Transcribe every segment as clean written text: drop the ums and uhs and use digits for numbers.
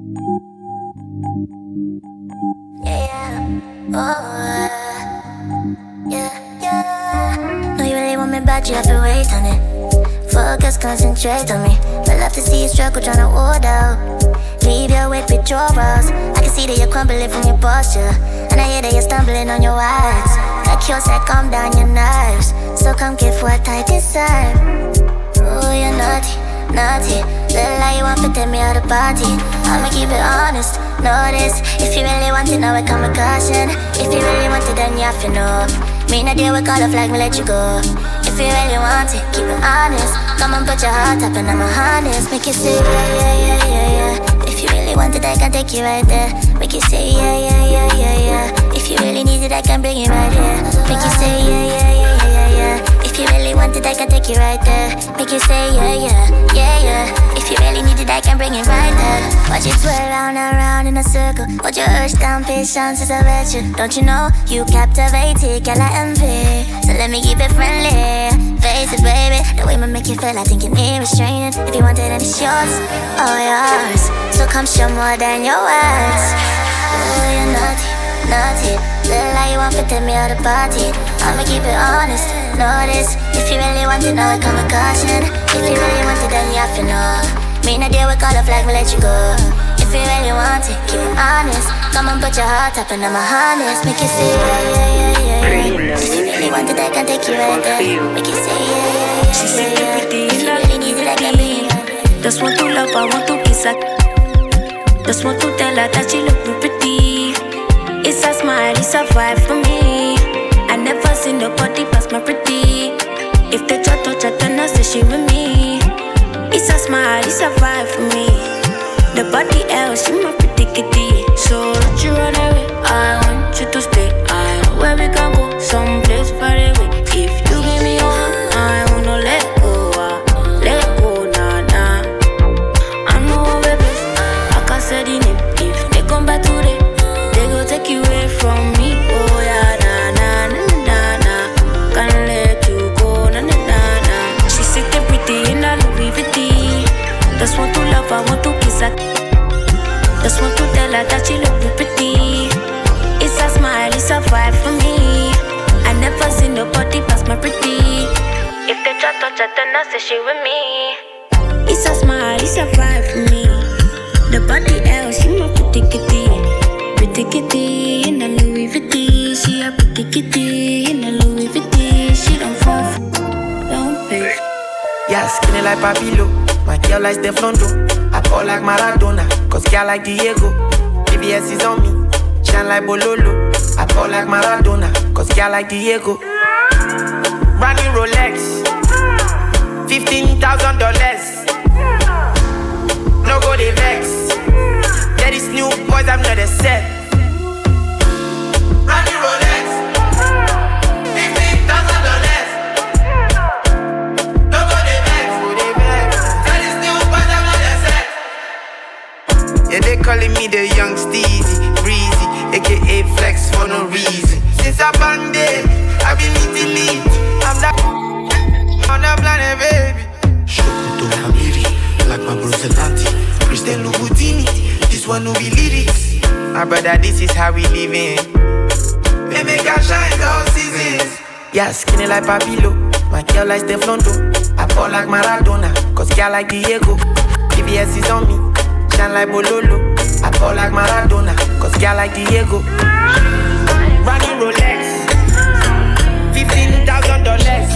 No, you really want me bad, you have to wait on it. Focus, concentrate on me. I love to see you struggle, tryna hold out. Leave your weight withdrawals. I can see that you're crumbling from your posture, and I hear that you're stumbling on your words. Like you said, calm down your nerves. So come give what I deserve. Oh, you're naughty, naughty. Little lie you want to take me out of party. I'ma keep it honest, know this. If you really want to know it, come with caution. If you really want it, then you have to know. Me no deal with color flag, me let you go. If you really want it, keep it honest. Come and put your heart up and I'm a harness. Make you say yeah, yeah, yeah, yeah, yeah. If you really want it, I can take you right there. Make you say yeah, yeah, yeah, yeah, yeah. If you really need it, I can bring it right here. Make you say yeah, yeah, yeah, yeah, yeah. If you really want it, I can take you right there. Make you say yeah, yeah, yeah, yeah. If you really need it, I can bring it right there. Watch it twirl round and round in a circle. Hold your urge down, patience is a virtue. Don't you know, you captivated, girl, I envy. So let me keep it friendly. Face it, baby, the way me make you feel, I think you need restraining. If you want it, then it's yours, all yours. So come show more than your words. Oh, you're naughty, naughty. Little lie you want to take me out of party. I'ma keep it honest, know this. If you really want to know it, come with caution. If you really want it, then you have to know. Me no deal with color flag, me let you go. If you really want it, keep it honest. Come and put your heart up and I'm a harness. Make you say yeah, yeah, yeah, yeah, yeah. If you really want it, I can take you right there. Make you say yeah, yeah, yeah. She said you're pretty. If you really need it, I can be. Just want to love, I want to kiss her. Just want to tell her that she look pretty. It's a smile, it's a vibe for me. I never seen nobody pass my pretty. If they try to chat, then I say she with me. It's a smile, it's a vibe for me. The body else, you my pretty kitty. So don't you run away, I want you to stay. I know where we can go, someplace far away. If you give me your hand, I wanna let go. Let go, nah, nah. I know where best, like I said in it. If they come back today, they go take you away from me. Oh yeah, nah, nah, nah, nah, nah. Can't let you go, nah, nah, nah, nah. She said they're pretty in a Louis Vuitton. Just want to love, I want to kiss her. Just want to tell her that she look pretty. It's a smile, it's a vibe for me. I never seen nobody pass my pretty. If they try to chat, then I say she with me. It's a smile, it's a vibe for me. The body else, she my pretty kitty. Pretty kitty in a Louis Vuitton. She a pretty kitty in a Louis Vuitton. She don't fall for, don't pay. Yeah, skinny like Papilo. My girl like Steflondo. I ball like Maradona, cause girl like Diego. BBS is on me, shine like Bololo. I ball like Maradona, cause girl like Diego. Brand new Rolex, $15,000. No go they vex. There is new boys, I'm not a set. Brand new Rolex, $15,000. No go they vex. There is new boys, I'm not a set. Yeah, they calling me the young Steezy, breezy, aka flex for no reason. Since I banded, I've been eating lean. I'm that on the planet, baby. Shokuto Hamiri, like my bros and auntie. Christian Louboutin, this one no be lyrics. My brother, this is how we living. They make us shine all seasons. Yeah, skinny like Papilo. My girl like Steflondo. I ball like Maradona, cause girl like Diego. BBS is on me, shine like Bololo. I ball like Maradona, cause girl like Diego. Running Rolex, $15,000.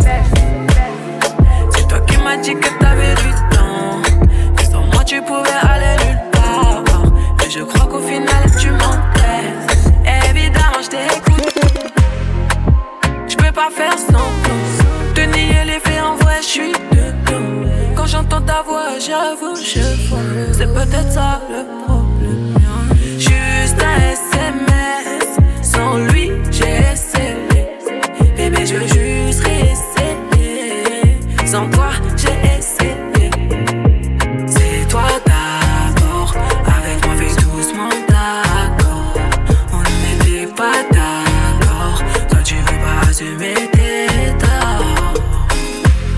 C'est toi qui m'as dit que t'avais du temps, que sans moi tu pouvais aller nulle part. Mais je crois qu'au final tu mentais. Évidemment je t'écoute. Je peux pas faire semblant de nier les faits, en vrai je suis dedans. Quand j'entends ta voix j'avoue je vois. C'est peut-être ça le problème. Juste un SMS, sans lui j'ai essayé. Bébé je veux juste réessayer. Sans toi j'ai essayé. C'est toi d'abord, avec moi fais doucement d'accord. On n'était pas d'accord, toi tu veux pas assumer tes torts.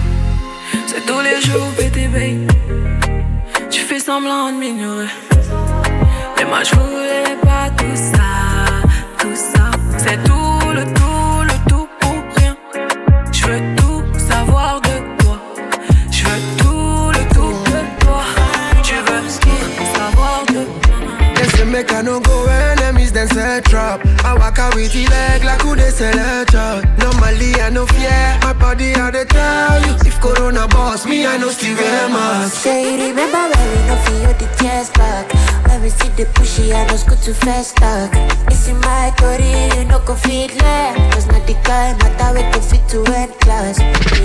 C'est tous les jours pété babe, tu fais semblant de m'ignorer. moi je voulais pas tout ça. C'est tout le tout pour rien. Je veux tout savoir de toi. Je veux tout le tout de toi. Je veux tout savoir de toi. They say make I no go enemies then set trap. I walk out with the leg like who they sell a child. Normally I no fear, my body how they tell you. If Corona boss me, I no still wear mask. Say you remember when we no feel the tears back. When we see the pushy, I know go too fast talk. It's in my story, you no go fit left. Cause not the guy matter we go fit to end class.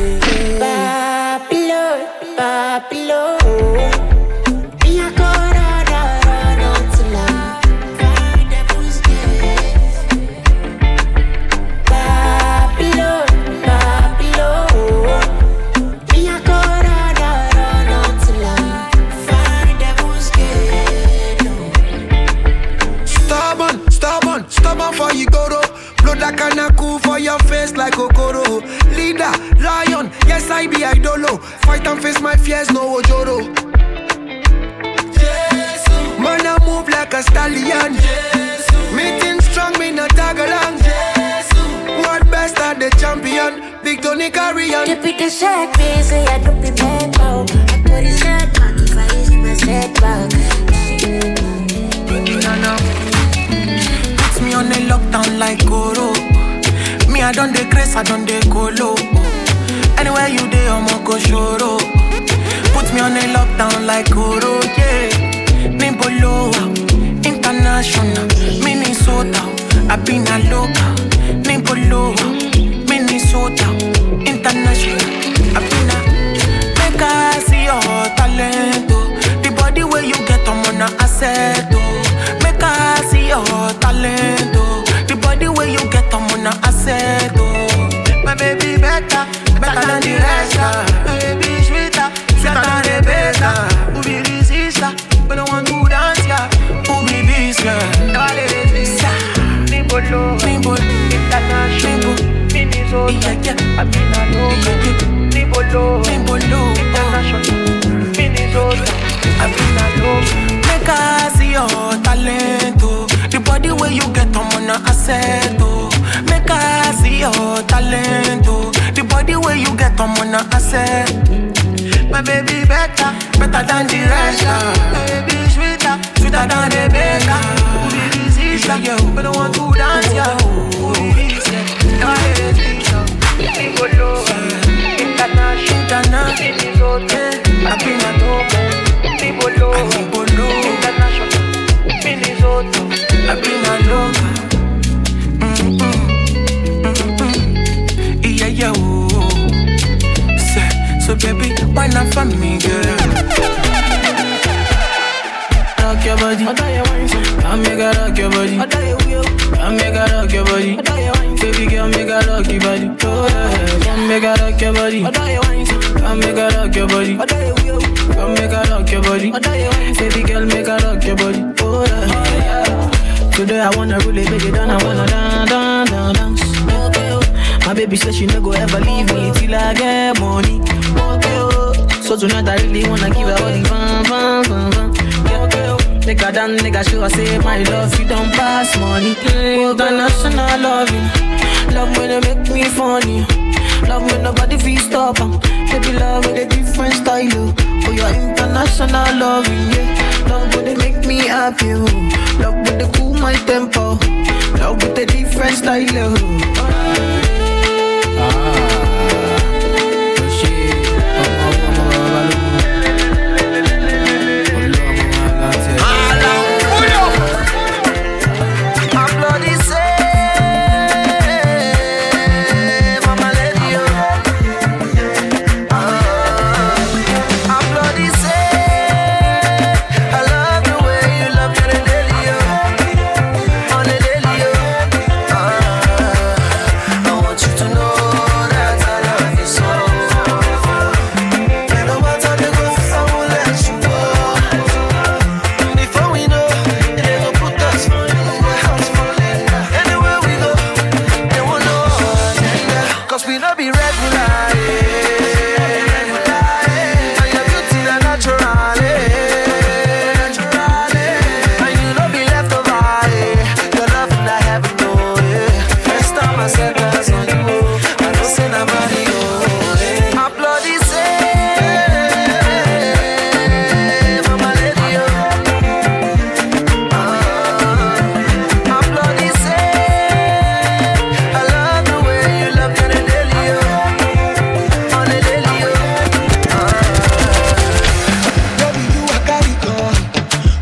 Babylon, Babylon. Me a go run till I find the bushes. Babylon, Babylon. Me a go run till I find the bushes. Stubborn for you go to. Blood that kinda cool for your face like Okoro. Leader, lion, yes I be idolo. Fight and face my fears, no ojoro. Man I move like a stallion. Meeting strong, me not tag along. What best at the champion? Big Tony Carrion. To be the sad face, say I don't be bad now. I put it sad back if I use my setback. Put me on a lockdown like Goro. Me I done the grace, I done the colo. Anywhere you dey, I'ma go shoro. Put me on a lockdown like Goro, yeah. Nimbolo, international, Minnesota. I been a local. Nimbolo, Minnesota, international. I been a make I see your talent. The body where you get, I'm on a asset. Make I see your talent. The body where you get, I'm on a asset. My baby better than the rest. My baby sweeter than the best. Who be the sister? But I want to dance, yeah. Who be this girl? Nimbolo, international, Minnesota. I been a local. Nimbolo, international, Minnesota. I been a local. Make I see your talent, oh. The body where you get, I'm on a asset, oh. Make I see your talent, oh. The body where you get, I'm on a asset. My baby better than the rest. My baby sweeter than the baker. Who be the sister? But I want to dance, yeah. Who be this, yeah? Nimbolo, international, Minnesota. I been a local. Nimbolo, international, Minnesota. I been a local. Yeah, yeah, oh. So baby, why not for me, girl? Rock your body, come make her rock your body. Come make her rock your body. Baby girl, make her rock your body. Oh yeah, come make her rock your body. Come make her rock your body. Come make her rock your body. Baby girl, make her rock your body. Oh yeah. Today I wanna really break it down. I wanna dance. My baby says she no go ever leave me till I get money. So tonight I really wanna give her all the fun. Make her dance, make her show her say my love, you don't pass money. International loving, love when they make me funny. Love when nobody feel stop. Baby love with a different style. Oh, your international loving, yeah. Love when they make me happy. Love when they cool my tempo. Love with a different style.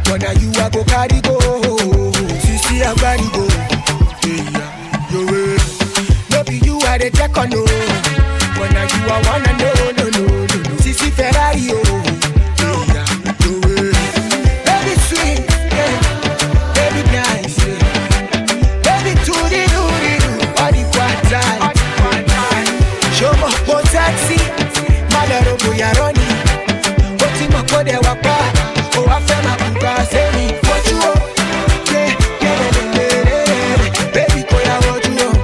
But now you a go carry go. Sisi a carry go. Yeah, yo way. No be you a the check on no. But now you a wanna no. Sisi Ferrari oh. Yeah, yo way. Baby sweet, yeah. Baby nice, yeah. Baby to the do. Body quad show me what taxi. Malero boya roni. Oti makode wapa. O afe makuka semi. What you want? Baby koya what you want?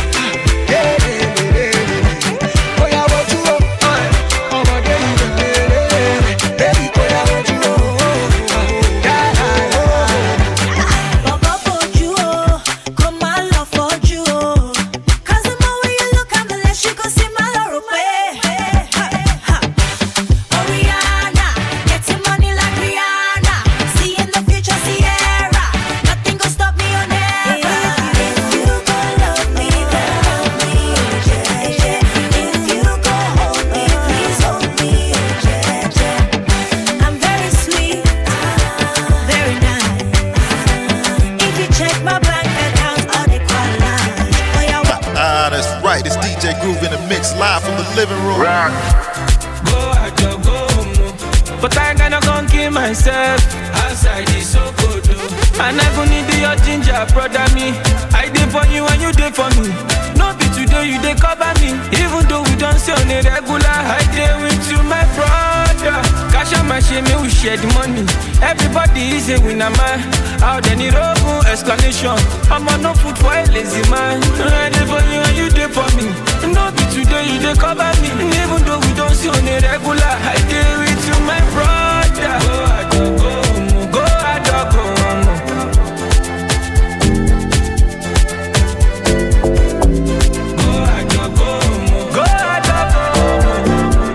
Koya what you want? Oh my baby. Baby koya what you want? Baba for you, come my love for you. 'Cause the more way you look, I'm the less you go see my love. Rihanna, getting money like Rihanna. See in the future, Sierra. Nothing gonna stop me or never. If you go love me, then love me, yeah. If you go hold me, please hold me, yeah. I'm very sweet, very nice. If you check my bank account, all the quality. Oh yeah, That's right, it's DJ Groove in the mix, live from the living room. Go out your go home, but I gonna gon' kill myself. Outside is so cold, and I gon' need your ginger, brother me. I did for you and you did for me. No be today you dey cover me, even though we don't see on a regular. I dey with you, my brother. Cash out my shame, we share the money. Everybody is a winner, man. Out there need open explanation. I'm on no food for a lazy man. I did for you and you did for me. No be today you dey cover me, even though we don't see on a regular. I dey with you, my brother. Go out, go home, go out, go home. Go out, go home, go out, go home.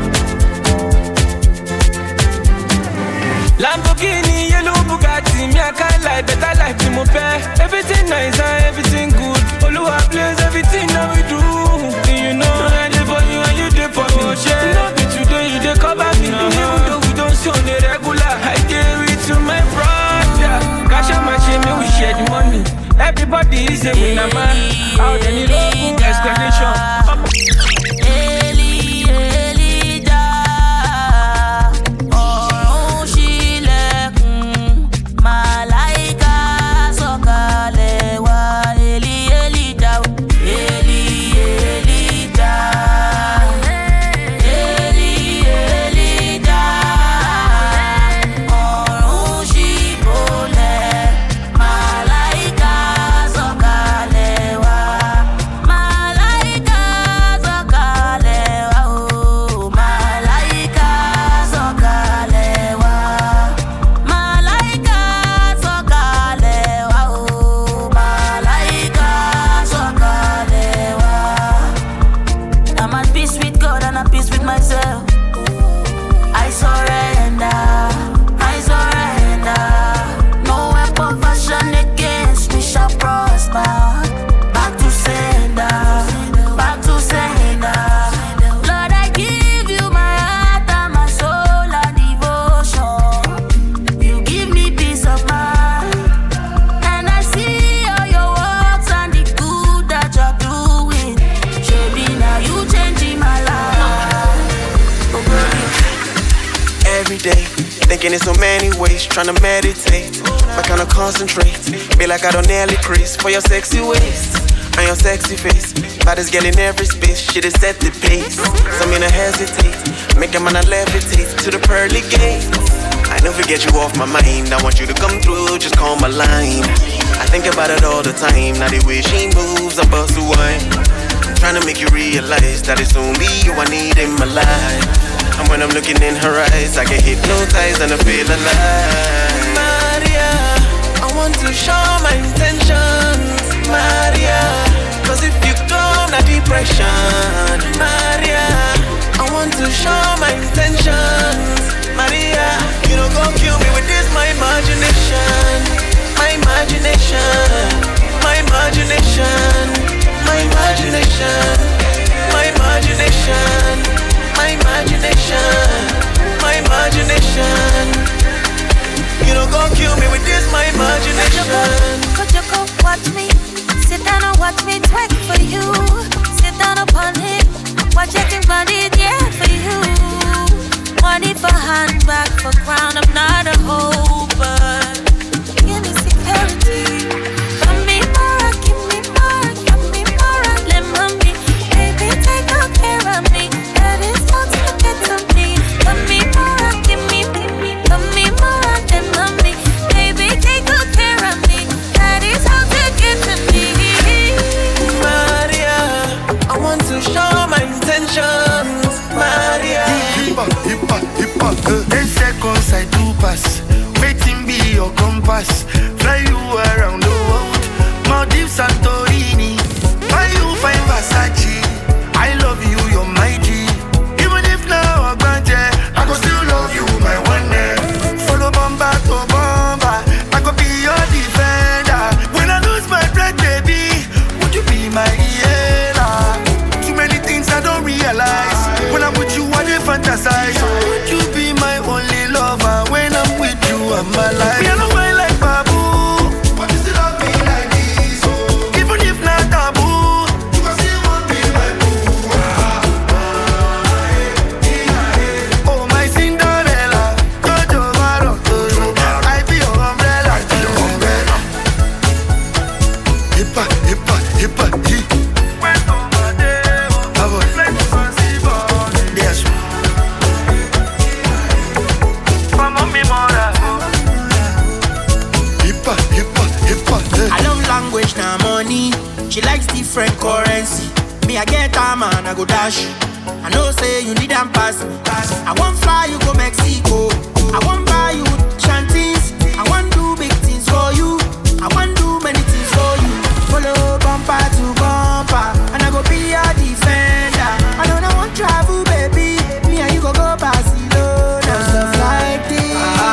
Lamborghini, yellow Bugatti, me I can't lie, better life to my pair. Everything nice and everything good. Oluwa bless everything that we do. You know I did for you and you did for me. No be today you dey cover me, even though we don't see on a regular. I dey with you, my brother. Cash out my shame, we share the money. Everybody is a winner, man. Out there need open explanation. Thinking in so many ways, trying to meditate. I kinda concentrate. Be like I don't nearly crease for your sexy waist and your sexy face. Body's getting every space, shit is set the pace. So me no hesitate, make a man levitate to the pearly gates. I never get you off my mind. I want you to come through, just call my line. I think about it all the time. Now the way she moves, I bust a wine. I'm trying to make you realize that it's only you I need in my life. And when I'm looking in her eyes, I get hypnotized and I feel alive. Maria, I want to show my intentions. Maria, cause if you come, na depression. Maria, I want to show my intentions. Maria, you don't go kill me with this, my imagination. My imagination. My imagination. My imagination. My imagination. My imagination, my imagination. You don't go Watching body there for you. Money for handbag, for crown, I'm not a hoe, but give me security. Give me more, give me more, give me more. Let mommy, baby, take good care of me. That is all to get to me. Give me more, give me more. Let mommy, baby, take good care of me. That is how to get to me. Maria, I want to show my intentions. Maria, Hippa. 10 seconds I do pass. Waiting be your compass. Fly you around the world. Maldives, Santorini. Buy you find Versace. I love you, you're my G. Even if now I'm gone, I go still love you, my one day. Follow bomba to bomba. I go be your defender. When I lose my breath, baby, would you be my healer? Too many things I don't realize. When I'm with you, I dey fantasize. Would you be my only lover? When I'm with you, I'm alive. Me, I don't mind like Babu, but you still love me like this. Oh. Even if not taboo, you can still want me my boo. Oh my Cinderella, Jojo Maroto, I be your umbrella. Hippa, hee. I love language, now money. She likes different currency. Me, I get her man, I go dash. I know say you need and pass me. I won't fly you go Mexico. I won't buy you shanties. I won't do big things for you. I won't do many things for you. Follow bumper to bumper, and I go be your defender. I don't want travel, baby. Me and you go Barcelona. Stuff like this.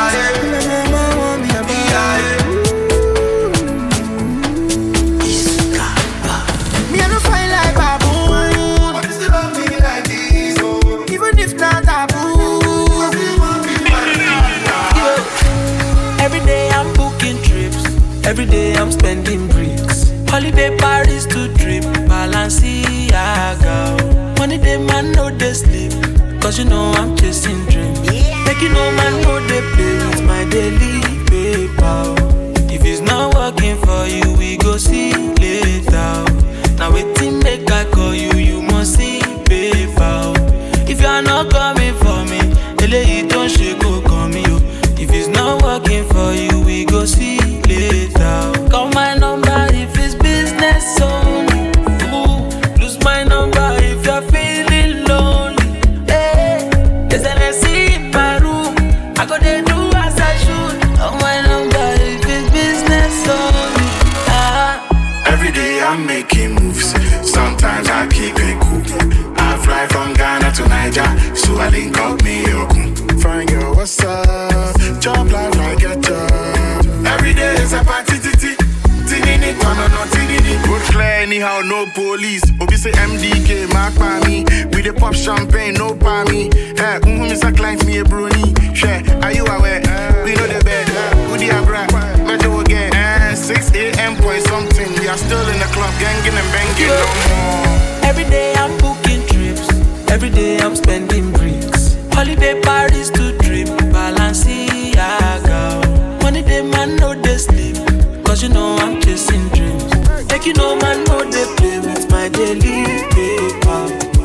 Every day I'm spending bricks. Holiday Paris to trip, Balenciaga. Money day man no they sleep, cause you know I'm chasing dreams. Make you know man no they play with my daily paper. If it's not working for you, we go see later. Now waiting make I call you, you must see paper. If you are not coming for me, you don't shake go call me. If it's not working for you, we go see later. Call my number if it's business only. Ooh, lose my number if you're feeling lonely. Hey, there's an AC in my room. I go there do as I should. Call my number if it's business only. Every day I'm making moves. Sometimes I keep it cool. I fly from Ghana to Niger, so I link up me Yoku. Find girl, what's up? Job life like a job. Every day is a party, tinini, no tinini. Good clear anyhow, no police. Obi say MDK, mark by me. We the pop champagne, no by me. Hey, is a client, me a brony. Share, are you aware? We know the bed. Who the abra? Measure again. 6 a.m. point something. We are still in the club, ganging and banging no more. Every day I'm booking trips. Every day I'm spending bricks. Holiday Paris to trip, Balenciaga. Money day man no they sleep, cause you know I'm chasing dreams. Make you know man no they play with my daily paper.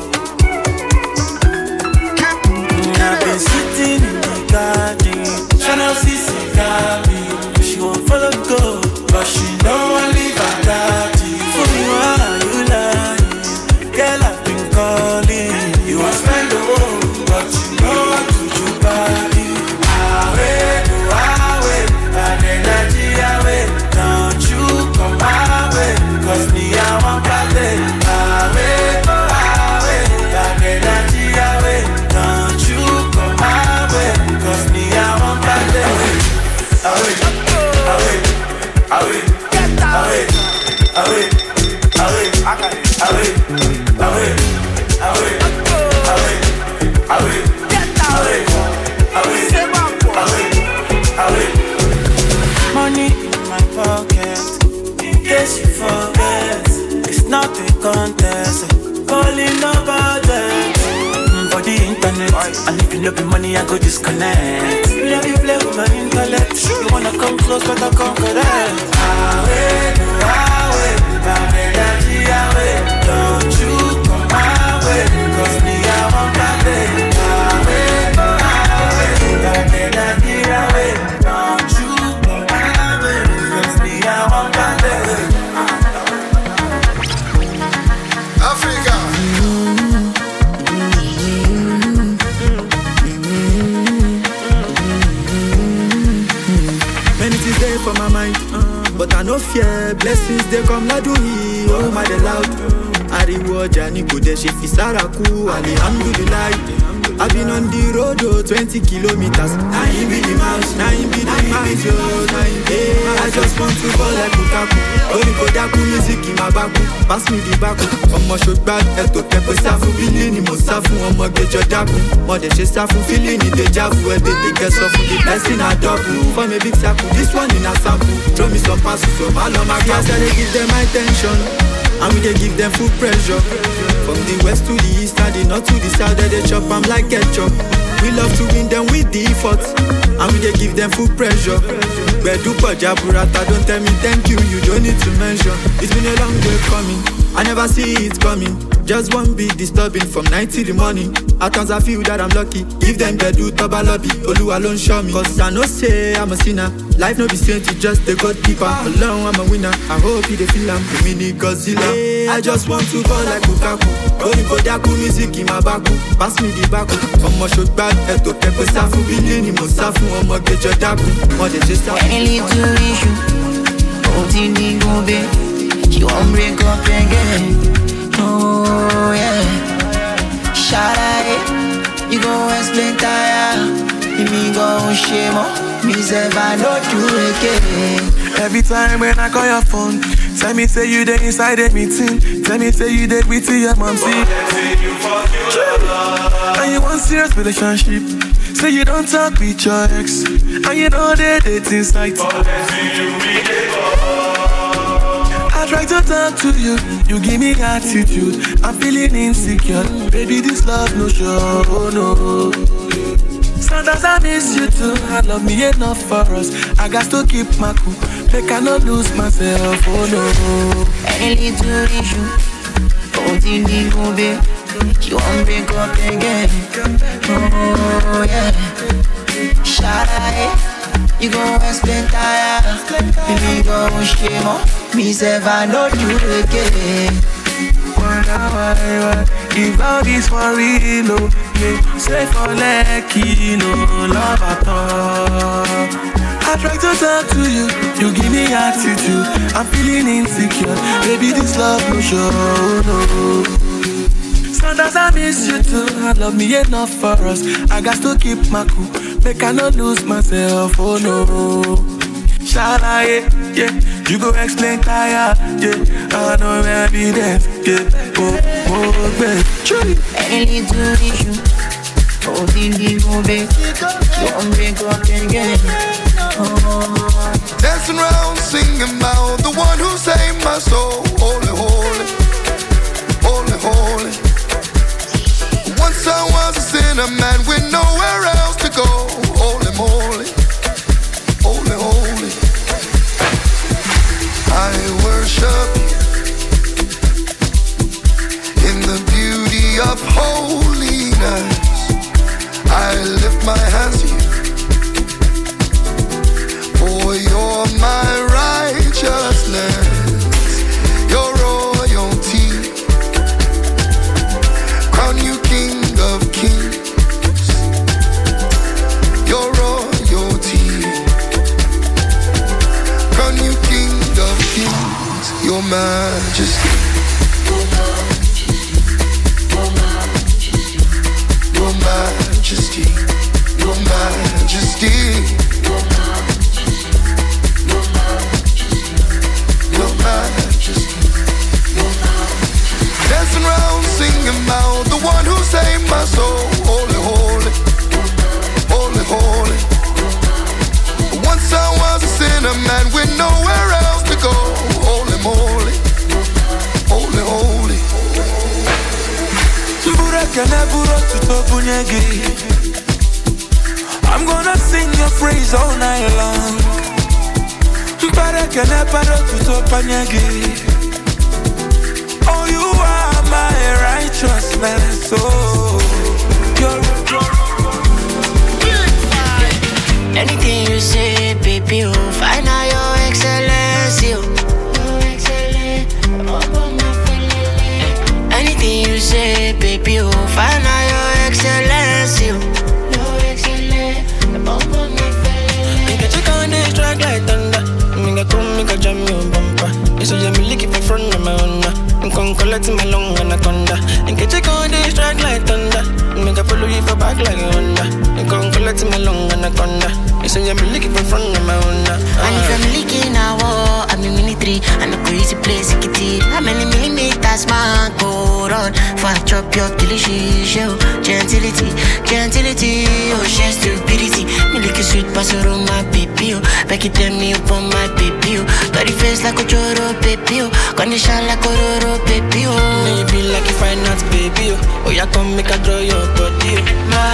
I've been sitting in the garden, Chanel CC got me. She won't follow go, but she don't want leave her daddy. For me, why are you lying? Girl, I've been calling. You want spend the world, but you know what to do about it. Bad energy away. Don't you come my way, cause me I want party. Bad energy away. Don't you come my way, cause me I want party. Money in my pocket, in case you forget. It's not a contest, calling no budget. no be money, I go disconnect. You know you play with my intellect. You wanna come close, but I come correct. Don't you come my way, cause me I want my day. Don't you come my way, cause me I want my day. Africa. Many things there for my mind, but I no fear. Blessings they come like do he, oh my they loud. Ariwo Jani Kude Shefi Saraku, Alhamdulillah. I've been on the road, 20 kilometers. Now he be the mouse, now he be the mouse, yo. I just want to fall like Lukaku. Only Kodaku music in my back. Pass me the back. Omo shot bad, eto kepo safu. Bilini mo safu, omo gejo daku. Mode she safu, feeling in the jafu. Where they get safu, the blessing a double. For me big saku, this one in a sample. Throw me some passes, so malo my class. I they give them my attention, and we they give them full pressure. From the west to the east and the north to the south, they chop I'm like ketchup. We love to win them with the effort, and we they give them full pressure. Where do Jaburata, don't tell me thank you, you don't need to mention. It's been a long way coming, I never see it coming. Just one beat disturbing from 9 till the morning. At times I feel that I'm lucky. Give them the do Toba lobby, Olu alone show me. Cause I know say I'm a sinner. Life no be saint, it just they got deeper. Alone I'm a winner, I hope you they feel I'm the mini Godzilla. I just want to ball like Lukaku. Only Kodaku music in my back. Pass me the back. Omo shot bad, eto kepo safu. Bilini mo safu, omo gejo daku. Mode she safu. Any little issue, holding the go babe. She won't break up again. Oh yeah, shout out, you gon' explain tire. Me gon' shame on me, say I know you again. Every time when I call your phone, tell me say you there inside the meeting. Tell me say you there with your mom, see. And you want serious relationship. Say you don't talk with your ex, and you know they date inside. I try to talk to you, you give me attitude. I'm feeling insecure, baby this love no show, no. Sometimes I miss you too, I love me enough for us. I got to keep my cool, make I not lose myself, oh no. Any little issue, holding the go babe. She won't break up again. Oh yeah, shout out, you gon' explain tire. Me gon' shame on me, say I know you again. Why? If love is for real, no, yeah. Say for lucky, no love at all. I try to talk to you, you give me attitude. I'm feeling insecure, baby this love no show, no. Sometimes I miss you too, I love me enough for us. I got to keep my cool, make I not lose myself, oh no. Shala, yeah, you go explain tire, yeah. I know evidence, yeah. Oh, babe. Any little issue, holding the go babe. You won't break up again. Dancing around, singing about the one who saved my soul. Holy, holy, holy, holy. Once I was a sinner, man, with nowhere else to go. Holy moly, holy, holy. I worship in the beauty of holiness. I lift my hands to you, for you're my righteousness, your royalty. Crown you King of Kings, your royalty. Crown you King of Kings, your majesty. Your majesty, your majesty, your majesty. Dancing around, singing about the one who saved my soul. Holy, holy, holy, holy. Once I was a sinner, man, with nowhere else to go. Holy moly, holy, holy. Tubura kena buro tuto bunyegi. all night long. Para que ne paro tutto panyagi. Oh, you are my righteousness. Oh, you're anything you say, baby, oh, find out your excellency. Anything you say, baby, oh, find out your excellency. Make a check on this track like thunder. Make a come, make a jam your bumper. You say me lick it in front of my honor. I'm con collect my long anaconda. Make a check on this track like thunder. Make a follow you for back like a Honda. I'm con collect my long anaconda. You say me lick it in front of my honor. And if I'm licking now, I'm in military. And a crazy place, kitty. How many millimeters, man, go on? For I chop your delicious show. Gentility, oh, she's stupidity. Me lick a sweet pastor on my baby, oh. Back it tell me up on my baby, oh. Got the face like a choro, baby, oh. Condition like a roro, baby, oh. Maybe like if I not baby, oh. Oh, yeah, come make a draw your body, oh. My,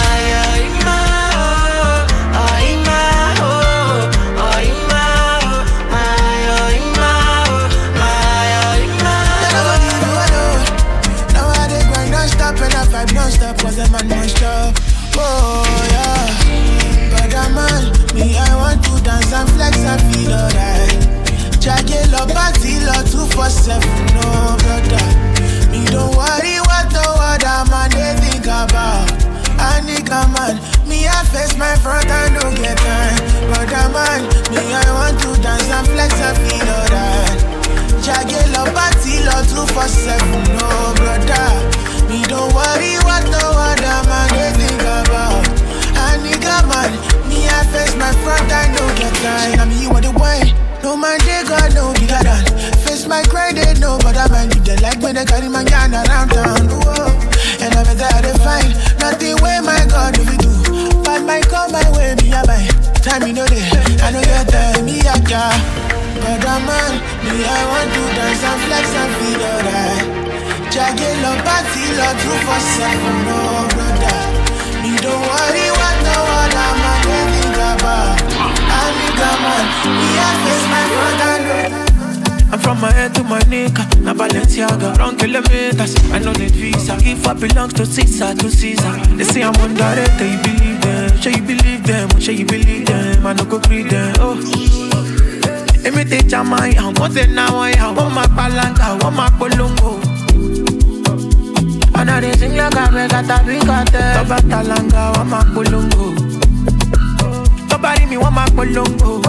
non-stop, cause the man non-stop. Oh yeah, but man, me I want to dance and flex and feel alright. Jagged up, party lot 247, no brother. Me don't worry what the other man they think about. A nigga man, me I face my front and don't get time. Brother man, me I want to dance and flex and feel alright. Jagged up, party lot 247, no brother. Me don't worry what no other man they think about. A nigga man, me I face my front and don't get time. I mean you are the way, no man they got no bigger than. Face my grind they know, but I man you they like when they carry my gun around town. Whoa. And I better they find nothing way my God if you do. But my come my way, me I buy. Time you know they, I know your time, me I got. But man, me I want to dance and flex and feel alright. Jagged love, party love, 247, no brother. Me don't worry what no other man they think about. I nigga man, me I face my front. I'm from my head to my neck, na Balenciaga, run kilometers. I know need visa. If I belong to Caesar, to Caesar. They say I'm underrated, you believe them. Sure you believe them, sure you believe them. I no go greet them. Oh. Imitate Jamai, I want it now. I want my palanca, I want my polongo. And I didn't sing like a regata bigate. Toba talanga, wa makulungu. Nobody me wa makulungu.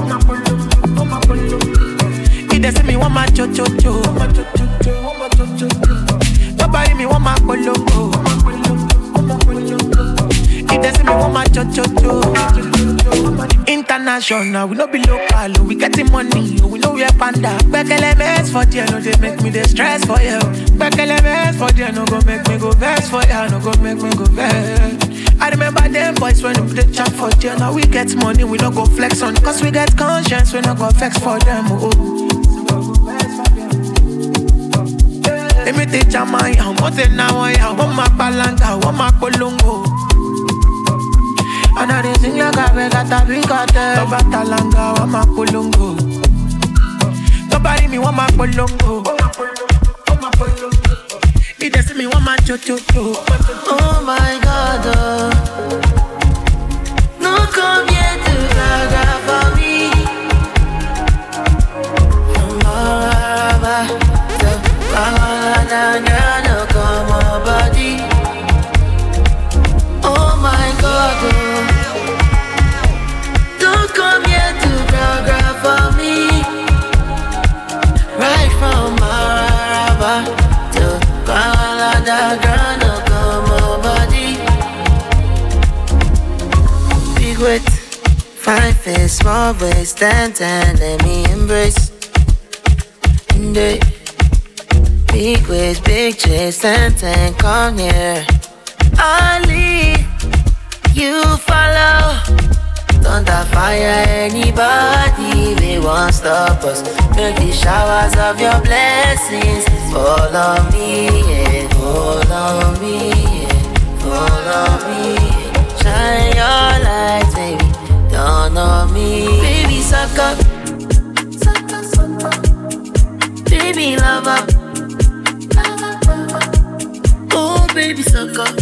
He dey say me wa ma cho cho cho. Nobody me wa makulungu. He dey say me wa ma cho cho cho. International, we no be local. We getting money, we know we are panda. Bekele mess for dear, no they make me the stress for you. Bekele mess for dear, no go make me go vex for you. No go make me go vex. I remember them boys when we did chat for dear. Now we get money, we don't go flex on. Cause we get conscience, we don't go vex for them. Oh. Let me teach your mind, I want it now. I want my palanca, I want my polongo. And I didn't sing like a regata bigate. Toba talanga, wa makulungu. Nobody me wa makulungu. He dey see me wa ma cho cho cho. Oh my God, no come here to gaga for me. Maraba, so Kamalana, no come on body. Oh my God. Come here to program for me. Right from Maraba to Kuala Grano, come body. Big weight, fine face, small waist, and let me embrace. Big waist, big chest, and come here. Ali, you follow. Thunder fire anybody, they won't stop us. Make the showers of your blessings fall on me, yeah. Fall on me, yeah. Fall on me, yeah. Shine your light, baby. Don't on me. Baby, suck up. Baby, love up. Oh, baby, suck up.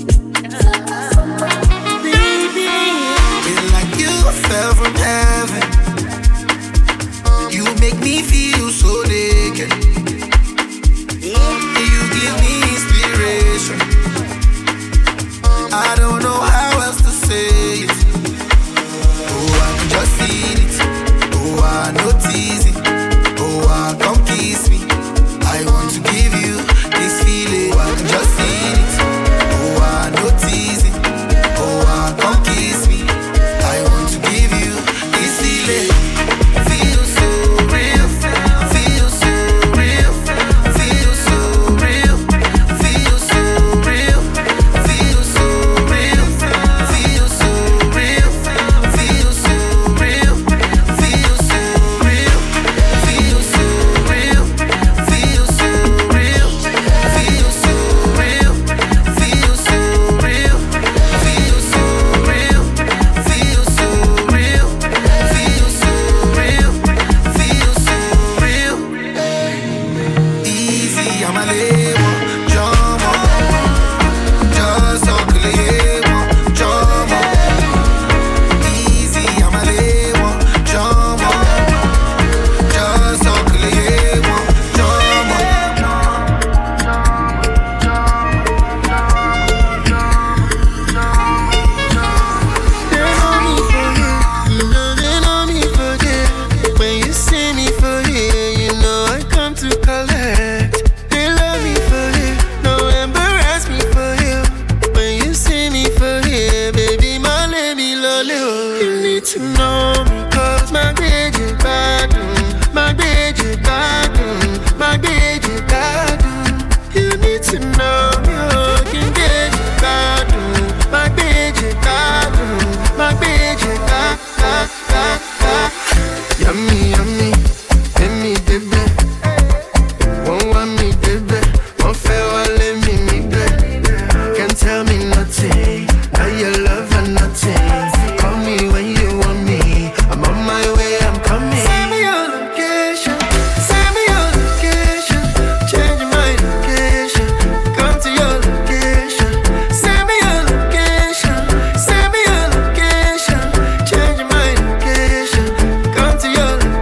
Baby, it's like you fell from heaven. You make me feel so naked. You give me inspiration. I don't know how else to say it. Oh, I can just feel it. Oh, I notice it. Oh, I come kiss me. I want to give you this feeling. Oh, I can just feel it. Oh, I notice it. Oh, I come kiss me. I want to give you this feeling. Feel so real. Feel so real. Feel so real. Feel so real. Feel so real. Feel so real. Feel so real. Feel so real. Feel so real. Feel so real. Feel so real. Feel so real. Feel so real. Feel so real. Feel so real. Feel so real. Easy, I'm a label. Jump on. Just talk a label. Jump on. Easy, I'm a label. Jump on. Just talk a label. Jump They know me for here, you know they know me for there. When you see me for here, you know I come to collect. They love me for here, no embarrass me for here. When you see me for here, baby, my name is Lolo. You need to know me, cause my baby bad, my baby bad, my baby bad. You need to know me, oh, can get you bad, my baby bad, my baby bad, bad, bad, bad. Yummy, yummy, yummy, baby. Won't want me, baby. Won't fail, let me, baby. Can't tell me nothing. Now your love and nothing. Call me when you want me. I'm on my way, I'm coming. Send me your location. Send me your location. Change my location. Come to your location. Send me your location. Send me your location. Change my location. Come to your location.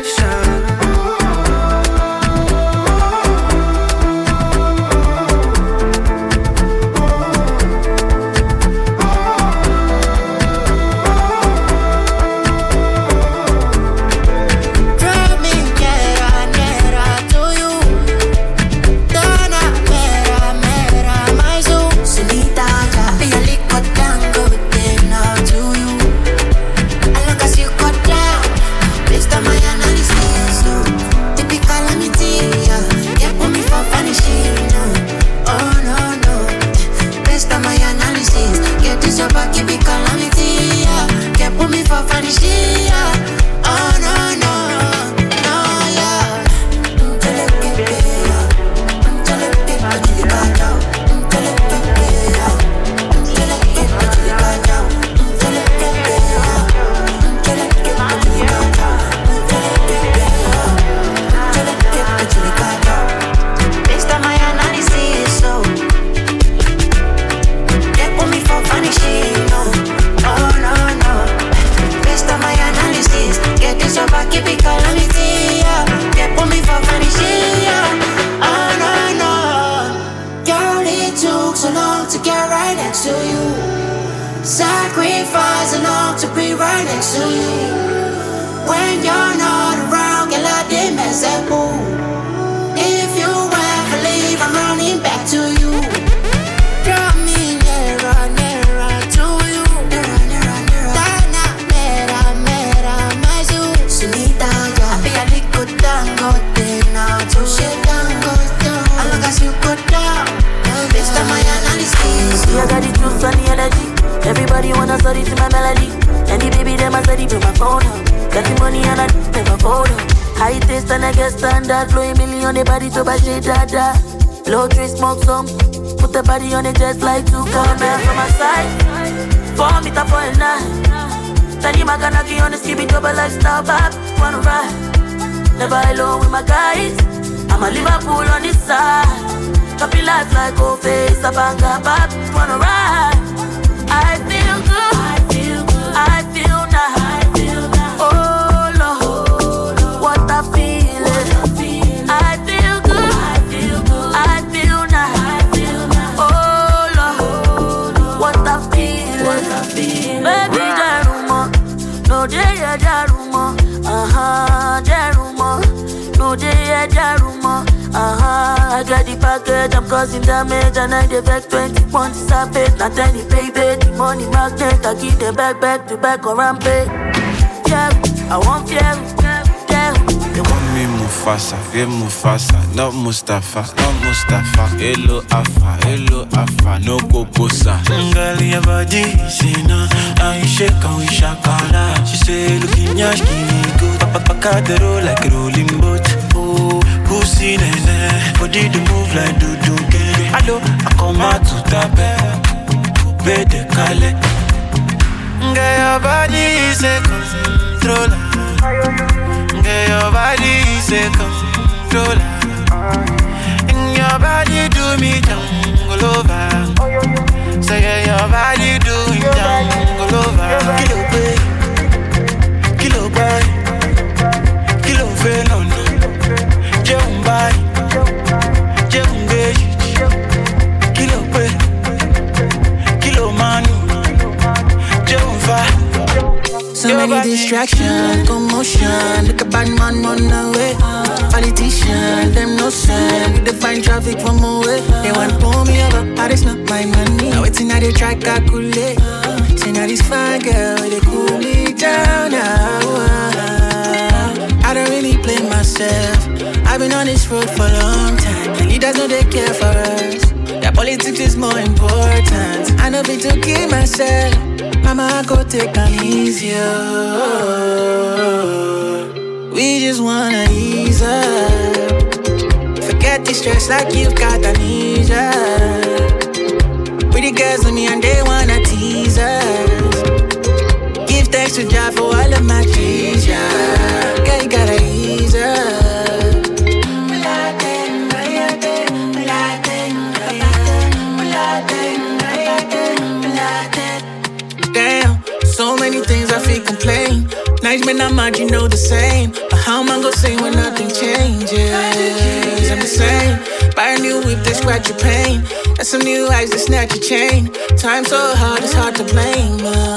Draw me nearer, nearer to you. Donna, mera, my zoo. Sunita, be a liquid tango, now to you. As long as you got down, based on my analysis, typical calamity, yeah. Get put me for vanishing, no. Oh no, no. Based on my analysis, get this your back, keep it calamity, yeah. Get put me for vanishing, yeah. Oh no, no, no, yeah. Based on my analysis, so get put me for vanishing, no. Oh no, no. Based on my analysis, get this up, I keep it calamity, yeah. Get put me for vanishing, yeah. Oh no, no. Girl, it took so long to get right next to you. Sacrifice enough to be right next to you. When you're not around, girl, I did mess up, boo. If you ever leave, I'm running back to you. Draw me nearer, nearer to you. Dana, mera, my zoo. Sunita, yeah. Be a liquid tango, now to shit tango, as long as you go down. Based on my analysis, I got the juice and the energy. Everybody wanna study to my melody. And the baby, them a study to my phone. Got the money and I never fold. High taste and I get standard. Blowing million on the body to buy shit, dada. Blow three, smoke some. Put the body on the chest like two corners. From my side, 4 meter for a night. Tani Makanaki on the skippy double lifestyle vibe. Wanna ride? Never alone with my guys. I'm a Liverpool on this side. Choppy life like face, a banga vibe. Wanna ride? I feel good. I feel nice. Oh Lord, what a feeling. I feel good. I feel nice. Oh Lord, what a feeling. Baby, Jaruma, no day, Jaruma. Jaruma, no day, Jaruma. I got the package, I'm causing damage. And I defect 20 points, savage. Not any baby, the money magnet. I keep them back to back or rampage. Yeah, I want fear. They want me Mufasa, yeah Mufasa, not Mustafa. Hello Afa, no Kokosa. Girl, your body, see now, I shake and we shakala. She say, looking yash, give me good. Papa the roll like a rolling boat. Oh, pussy nene, body the move like do gang. Hello, I come out to tape, coupe de Calais. Girl, your body is a controller. Girl, your body is a controller. And your body do me jungle over. Say yeah, your body do me jungle over. Kilo boy, kilo fenono. Jumbai, jumbeji. Kilo boy, kilo manu. Jumba. So many distractions, commotion. Look a bad man on the way. Politician, them no sense. We define traffic from away. They want to pull me over, but it's not my money. Now it's in how they try calculate. See now this fine girl, they cool me down now. I don't really play myself. I've been on this road for a long time. The leaders know they care for us. Their politics is more important. I know be to keep myself. Mama, I go take an easier. We just wanna ease up. Forget the stress like you've got amnesia. Pretty girls with me and they wanna tease us. Give thanks to God for all of my trees, yeah. Girl, you gotta ease up. Damn, so many things I feel complain. Nights when I'm mad, you know the same. But how am I gonna say when nothing changes? I'm the same. Buy a new whip, they scratch your pain. And some new eyes, they snatch your chain. Time so hard, it's hard to blame.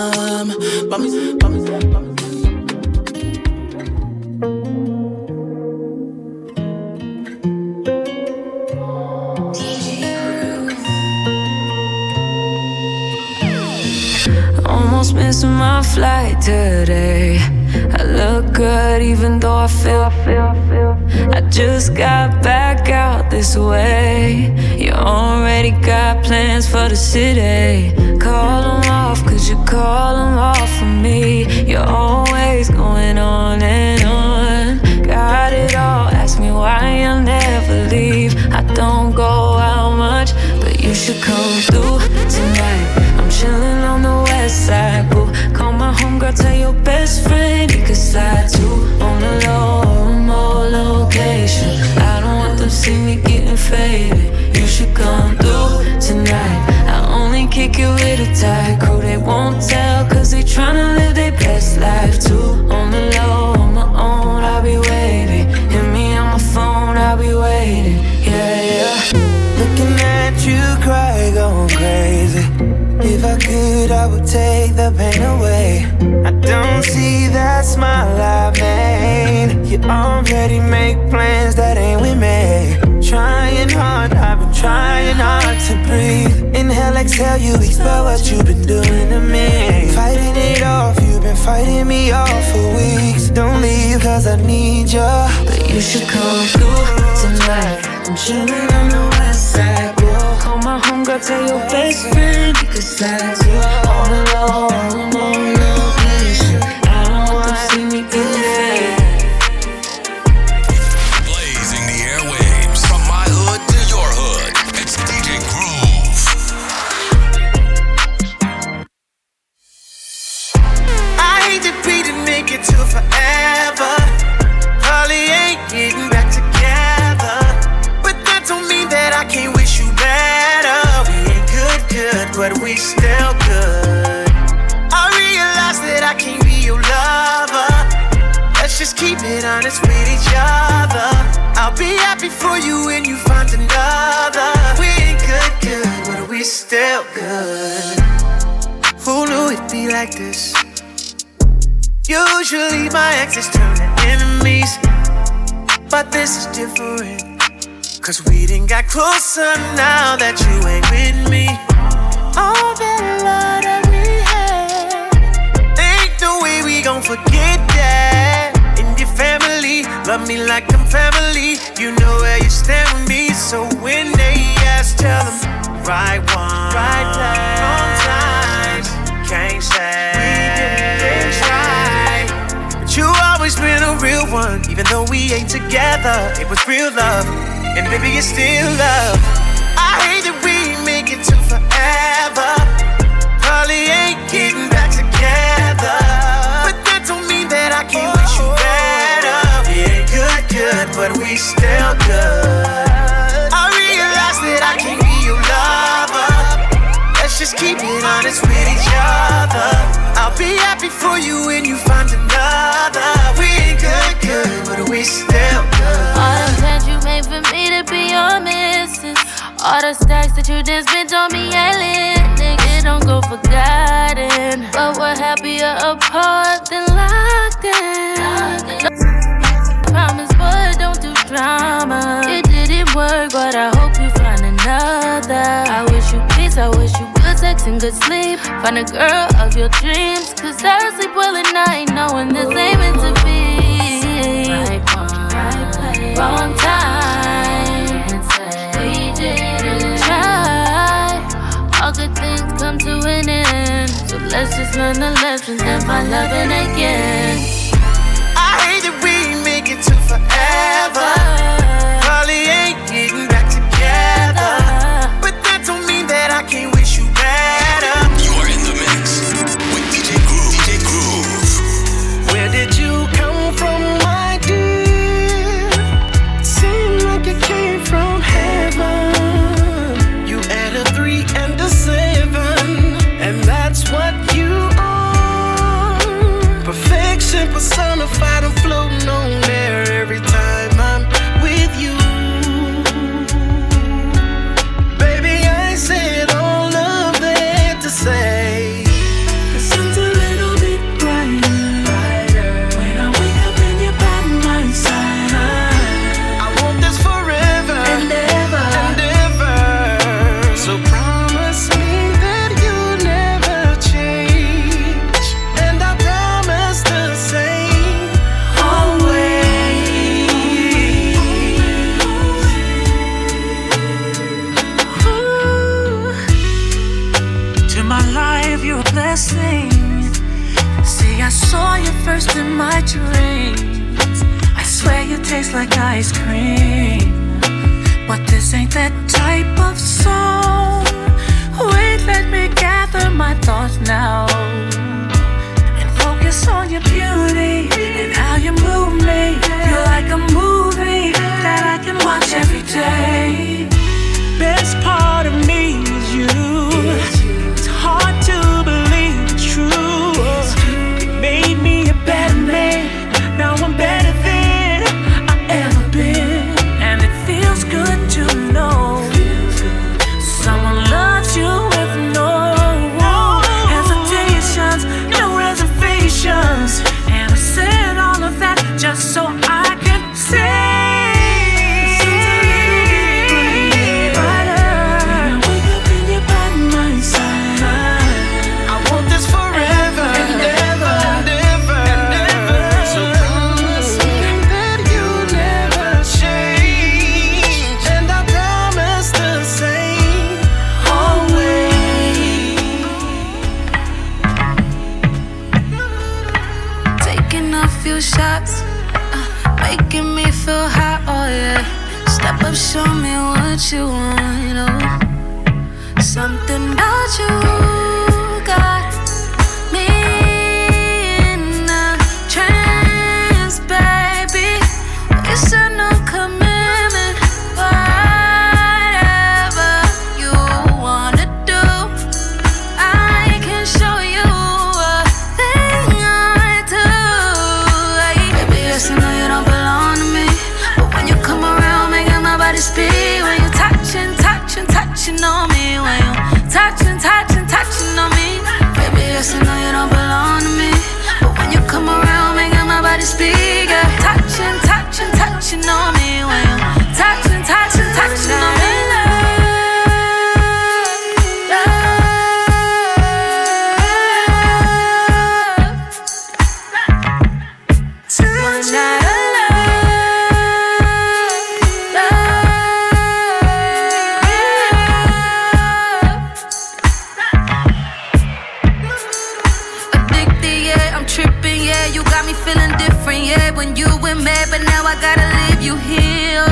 Almost missing my flight today. I look good even though I feel I just got back out this way. You already got plans for the city. Call them off cause you call them off for me. You're always going on and on. Got it all, ask me why I'll never leave. I don't go out much, but you should come through tonight. I'm chillin' on the west side, boo. Call my homegirl, tell your best friend he could slide too. On the low or remote location. I don't want them see me getting faded. You should come through tonight. I only kick it with a tight crew. They won't tell cause they tryna live their best life too. On the low, on my own, I'll be waiting. Hit me on my phone, I'll be waiting. Yeah. Looking at you cry, going crazy. If I could, I would take the pain away. I don't see that smile I made. You already make plans that ain't with me. Trying hard, I've been trying hard to breathe. Inhale, exhale, you expel what you've been doing to me. Fighting it off, you've been fighting me off for weeks. Don't leave cause I need you. But you should come through tonight. I'm chillin' on the west side, bro. Call my homegirl, tell your best friend he could slide too. On the low, on the location. I don't want them see me getting faded. Blazing the airwaves from my hood to your hood. It's DJ Groove. I hate each other. I'll be happy for you when you find another. We ain't good, but we still good. Who knew it'd be like this? Usually my exes turn to enemies, but this is different. Cause we done got closer now that you ain't with me. All that love that we had, ain't no way we gon' forget that. And your family, love me like I'm family. You know where you stand with me. So when they ask, tell them right one, right time, wrong times. Can't say we didn't try, but you always been a real one. Even though we ain't together, it was real love. And baby, it's still love. I hate that we make it to forever. Probably ain't getting back together, but that don't mean that I can't wish you better. Yeah, good, but we still good. I realize that I can't be your lover. Let's just keep it honest with each other. I'll be happy for you when you find another. We ain't good, but we still good. All the plans you made for me to be your missus. All the stacks that you just spent on me ain't lit. Nigga, don't go forgotten. But we're happier apart than locked in. Promise, but don't do drama. It didn't work, but I hope you find another. I wish you peace, I wish you good sex and good sleep. Find a girl of your dreams, cause I sleep well at night knowing this ain't meant to be. Right one, right place, wrong time. We didn't try. All good things come to an end, so let's just learn the lessons and find loving again. I hate that we make it to forever. Probably ain't getting back together, but that don't mean that I can't wish you better. You are in the mix with DJ Groove. DJ Groove. Where did you come from, my dear? Seemed like it came from heaven. You add a 3 and a 7, and that's what you are. Perfection personified, I'm floating on there every time I'm with you. Baby, I said all of that to say the sun's a little bit brighter when I wake up and you're by my side. I want this forever and ever. So promise me that you'll never change, and I promise the same always. Ooh. To my life, you're a blessing. See, I saw you first in my dreams. I swear you taste like ice cream, but this ain't that type of song. Wait, let me gather my thoughts now and focus on your beauty and how you move me. You're like a movie that I can watch every day. Best part of me is you. It's hard to believe it's true. You made me a better man. Now I'm better than I ever been, and it feels good to know someone loves you with no hesitations, no reservations. And I said all of that just so I can say shots, making me feel hot, oh yeah. Step up, show me what you want, oh. Something about you got me in a trance, baby. We said no commitment, whatever you wanna do, I can show you a thing I do. Baby, yes, I know you don't belong to me. I gotta leave you here,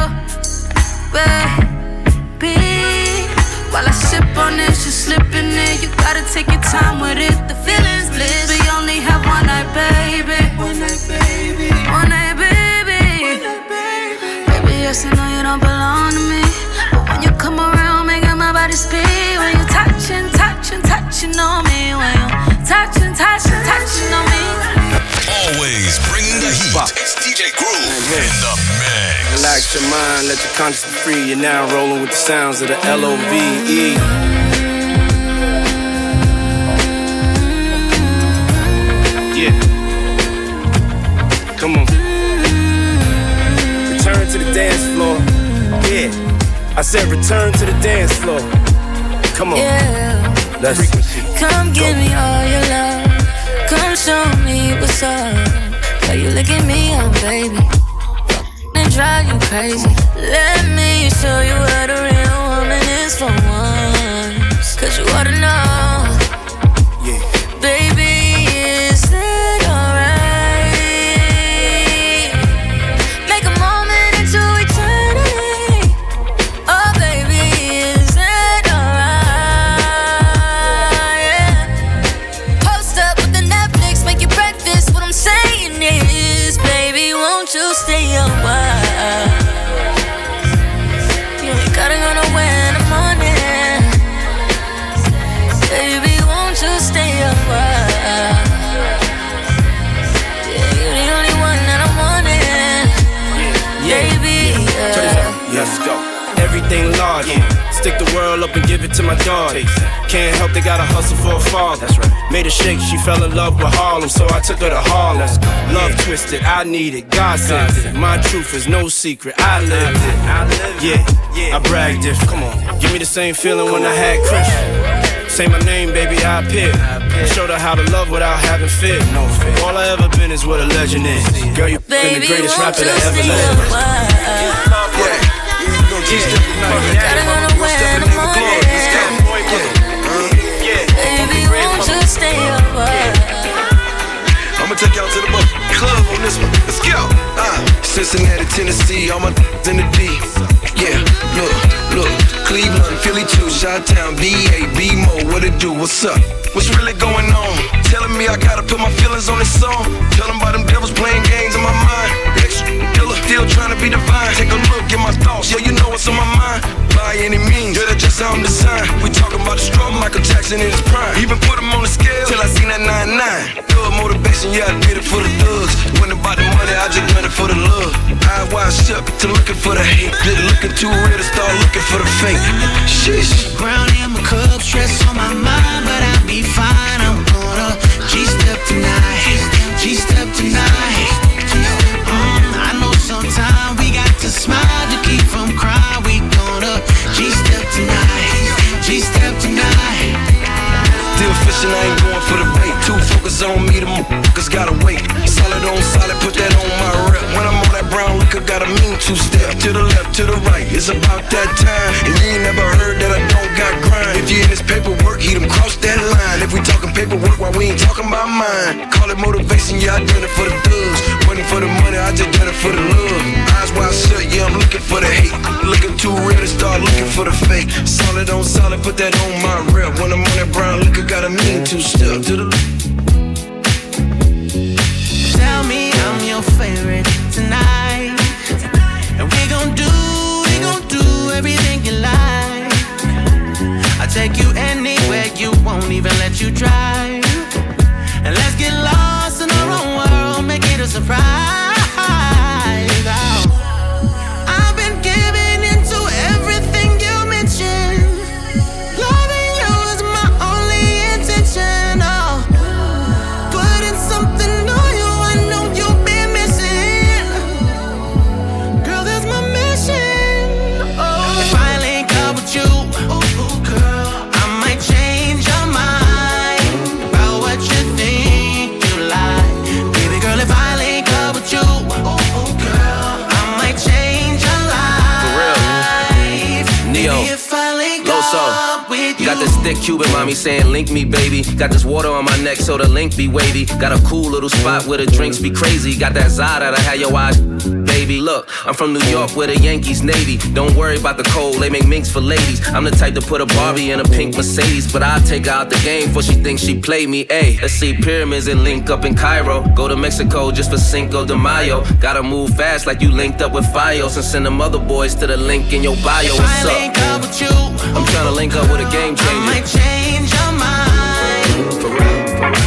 baby. While I sip on this, you slipping in. You gotta take your time with it. The feeling's bliss. We only have one night, baby. One night, baby. One night, baby. Baby, yes, I know you don't belong to me, but when you come around, making my body speak. When you touching, touching, touching on me. When you touching, touching, touching on me. Always bringing the heat. It's DJ Groove in the mix. Relax your mind, let your conscience be free. You're now rolling with the sounds of the L-O-V-E. Yeah. Come on. Return to the dance floor. Yeah. I said return to the dance floor. Come on. Yeah. Let's come give me all your love. Come show me what's up. Girl, you look at me, oh baby, and drive you crazy. Let me show you what a real woman is for once. Cause you ought to know, yeah. Baby, is that alright? Make a moment into eternity. Oh baby, is that alright? Yeah. Post up with the Netflix, make your breakfast. What I'm saying is, baby, won't you stay a while? You ain't gotta go nowhere in the morning. Baby, won't you stay a while? Yeah, you're the only one that I'm wanting. Baby, Let's go. Everything large. Stick the world up and give it to my daughter. Can't help, they gotta hustle for a father. That's right. Made her shake, she fell in love with Harlem, so I took her to Harlem. Love twisted, I need it, God sent it. My truth is no secret, I lived it. Yeah, I bragged if, come on. Give me the same feeling when I had Chris. Say my name, baby, I appear. Showed her how to love without having fear. No fear. All I ever been is what a legend is. Girl, you been the greatest rapper that ever lived. Yeah. gotta go nowhere in the morning. Baby, won't you stay a while? I'ma take y'all to the club on this one. Let's go. Cincinnati, Tennessee, all my in the D. Yeah, look, Cleveland, Philly too, Chi-Town, BA, B-Mo, what it do? What's up? What's really going on? Telling me I gotta put my feelings on this song. Tell them about them devils playing games in my mind. Extra killer, still trying to be divine. Take a look at my thoughts, yeah, you know what's on my mind. By any means, yeah, that's just how I'm designed. We talking about the struggle, Michael Jackson in his prime. Even put him on the scale till I seen that 9-9. Good motivation, yeah, I did it for the thugs. When about the money, I just done it for the love. Eyes wide shut to looking for the hate. Didn't looking too real to start looking for the fake. Sheesh. Brown in my cup, stress on my mind, but I'll be fine. I'm gonna G-step tonight, G-step tonight. I know sometimes we got to smile to keep from crying. We gonna G-step tonight, G-step tonight. Still fishing, I ain't going for the bait. Too focused on me, the motherfuckers gotta wait. Solid on solid, put that on my rep. When I'm on that brown liquor, gotta mean two-step. To the left, to the right, it's about that time. And you ain't never heard that I don't got grind. If you in this paperwork, he done crossed that line. If we talking paperwork, why we ain't talking about mine? Call it motivation, yeah, I done it for the thugs. Money for the money, I just done it for the love. Eyes wide shut, yeah, I'm looking for the hate. Looking too real to start looking for the fake. Solid on solid, put that on my rep. When I'm on that brown liquor, gotta mean two-step. To the Tell me I'm your favorite tonight, and we gon' do everything you like. I'll take you anywhere you won't even let you drive. And let's get lost in our own world, make it a surprise. I've been giving into everything you mentioned. Loving you is my only intention. Putting something on you, I know you've been missing. Got this thick Cuban mommy saying, link me, baby. Got this water on my neck so the link be wavy. Got a cool little spot where the drinks be crazy. Got that Zada that had your eyes, baby. Look, I'm from New York where the Yankees Navy. Don't worry about the cold, they make minks for ladies. I'm the type to put a Barbie in a pink Mercedes, but I'll take her out the game before she thinks she played me. Ayy, let's see pyramids and link up in Cairo. Go to Mexico just for Cinco de Mayo. Gotta move fast like you linked up with Fios and send them other boys to the link in your bio. If What's I up? link up with you, I'm tryna link up with a game changer. I might change your mind. For real, for real.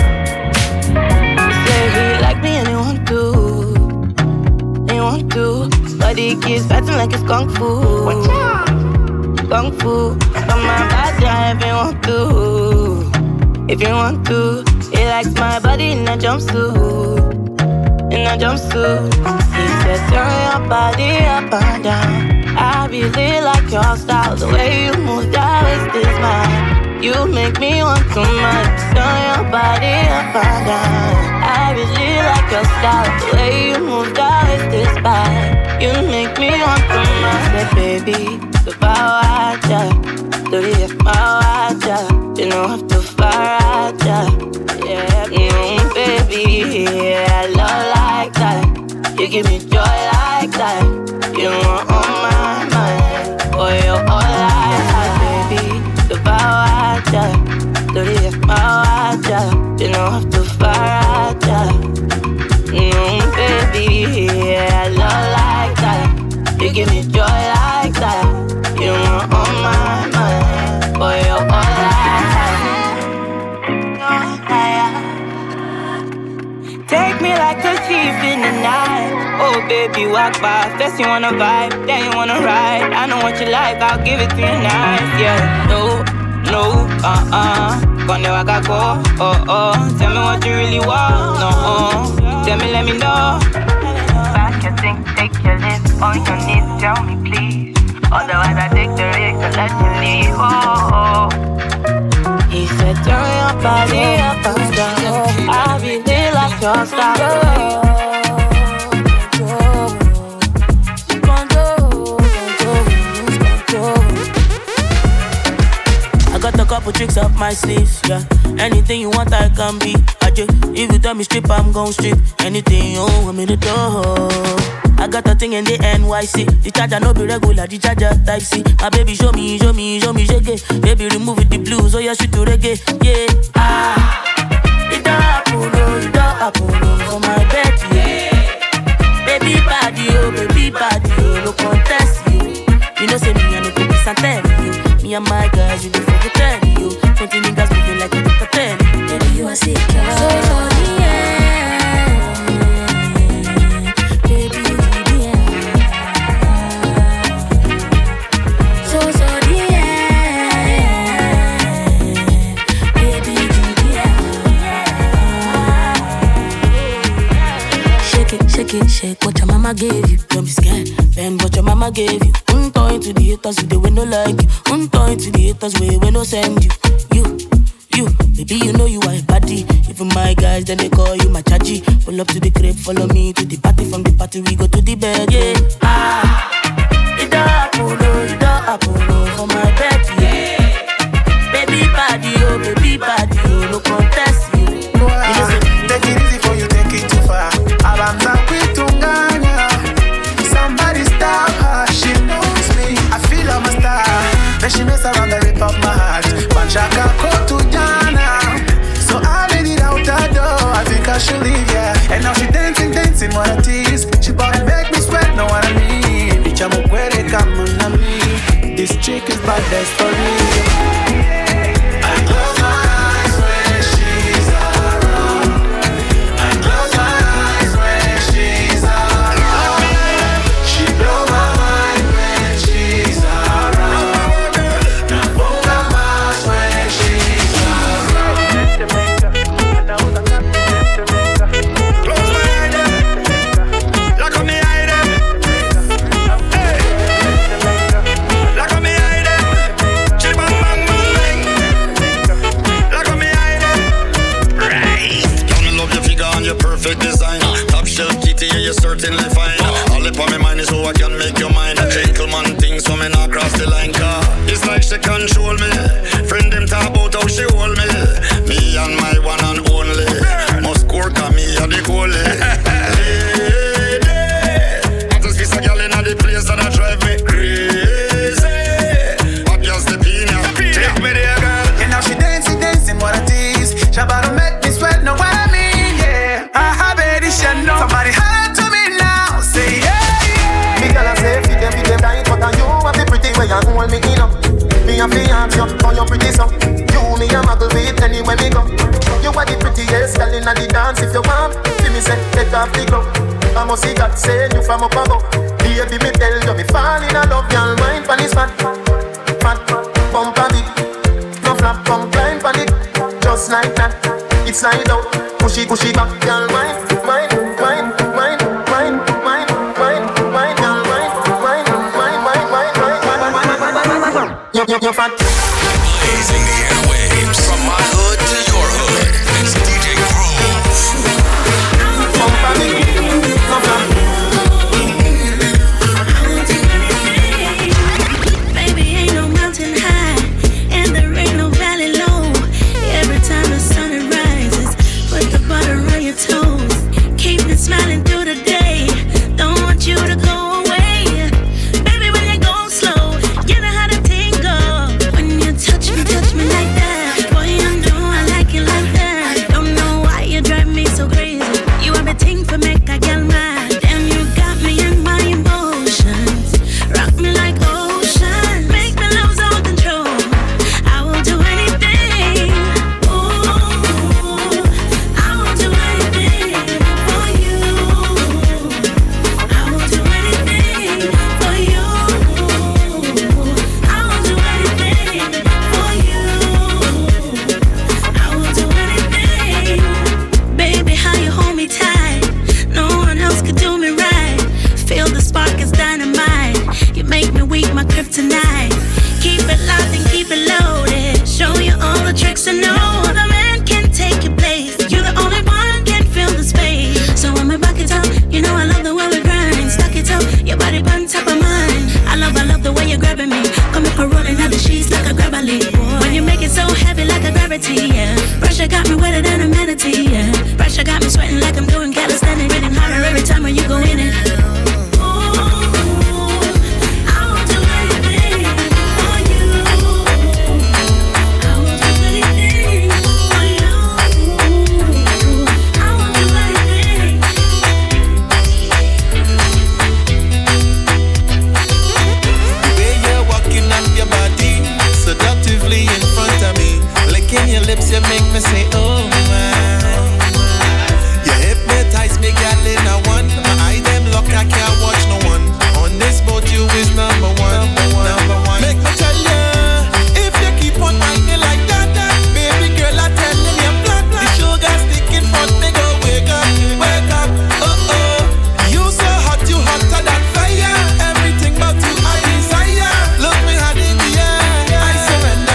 Say he like me and he want to. He want to. But he keeps acting like it's kung fu. Kung fu. Come on, bad guy if you want to. If you want to. He likes my body in a jumpsuit. In a jumpsuit. He said turn your body up and down. I really like your style. The way you move that waist is mine. You make me want to mind. Turn your body up and down. I really like your style. The way you move that waist is mine. You make me want to mind. Say baby, the power, do you power? You know have to fire, yeah, baby, yeah, I love like that. You give me joy like that. You are on my mind, boy, you're all like that, baby. The power, do you power? You know have to fire, baby, yeah, I love like that. You give me joy like that. You are on my mind, boy, you're all like that. Take me like a thief in the night. Oh baby, walk by. First you wanna vibe, then you wanna ride. I know what you like, I'll give it to you nice. Yeah, no, Gonna waka go, tell me what you really want, tell me, let me know. Back your thing, take your lips on your knees, tell me please. Otherwise I take the risk to let you leave, He said turn your body up and down. I really like your style. Got a couple tricks up my sleeves, yeah. Anything you want, I can be. If you tell me strip, I'm gon' strip. Anything you want me to do. I got a thing in the NYC. The charger no be regular, the charger type C. My baby show me, shake it. Baby remove the blues, oh yeah, shoot to reggae, yeah. It don't happen, for my bed, yeah. Baby body, no contest, you. You know say me, I no go be Santelli, you. Me and my guys, you do for the 30, you. 20 niggas moving like a ten. Baby, you are sick, so shake what your mama gave you. Don't be scared, bend what your mama gave you. Untoy to the haters with the way no like you. Untoy to the haters way we no send you. You, baby, you know you are a body. Even my guys, then they call you my chachi. Pull up to the crib, follow me to the party. From the party, we go to the bed, yeah. It don't happen, for my bed, yeah. Baby body, no contest, you. Take it easy for you, take it too far. Abanza kwitunganya. Somebody stop her, she knows me. I feel I'm a star. Then she mess around and rip up my heart. Banchaka kotu jana. So I made it out the door. I think I should leave, yeah. And now she dancing, what a tease. She bout to make me sweat, know what I mean. Ichamukwere kama na mi. This chick is bad, that's for me. I close my eyes when she's around. I close my eyes when she's around. She blow my mind when she's around. Now funka mas when she's around. Close my eyes, lock on me eye them. Hey, lock on me eye them. Chili bang bang bang. Lock on me eye them. Right. Don't love your figure and your perfect design. Top shelf kitty, yeah, you're certainly fine. All up on my mind is how I can make your mind a gentleman thing, so me not cross the line. Car it's like she control me. hold me in up. Me a fi ask you, how you pretty so? You me a muggle with anywhere me go. You are the prettiest girl inna the dance. If you want, see me say take off the glove. I must see God send you from up above. Baby me tell you me fall in love. Y'all mind pon this fat, bump a bit. No flap, come climb pon it. Just like that, it's slide out. Push it back, y'all mind. You're fat. Blazing the airwaves from my hood to your hood. It's DJ Groove. Baby, ain't no mountain high, and there ain't no valley low. Every time the sun rises, put the butter on your toes. Keep me smiling through the day. Don't want you to go away. Touch me like that. Boy, you know I like it like that. Don't know why you drive me so crazy. You have a thing for make a girl mad. Damn, you got me in my emotions. Rock me like ocean. Make me lose all control. I will do anything. Ooh, I will do anything for you. I will do anything for you. I will do anything. Baby, how you hold me tight. No one else could do me right. Feel the spark is dynamite. You make me weak, my kryptonite. Keep it locked and keep it loaded. Show you all the tricks I know. The man can take your place. You're the only one can fill the space. So when we back it up, you know I love the way we grind. Stuck it up, your body on top of mine. I love the way you're grabbing me. Come up and rolling out the sheets like a grab a leaf. When you make it so heavy like a gravity, yeah. Pressure got me wetter than a manatee, yeah. Pressure got me sweating like I'm doing calisthenics. Getting hotter every time when you go in it. You make me say, oh my. You hypnotize me, girl, in a one. My eye them lock, I can't watch no one. On this boat, you is number one. Make me tell ya, if you keep on whining like that, baby girl, I tell you, you're flat. The sugar sticking front, me go wake up, oh oh. You so hot, you hotter than fire. Everything about you I desire. Look me hard in the air, I surrender.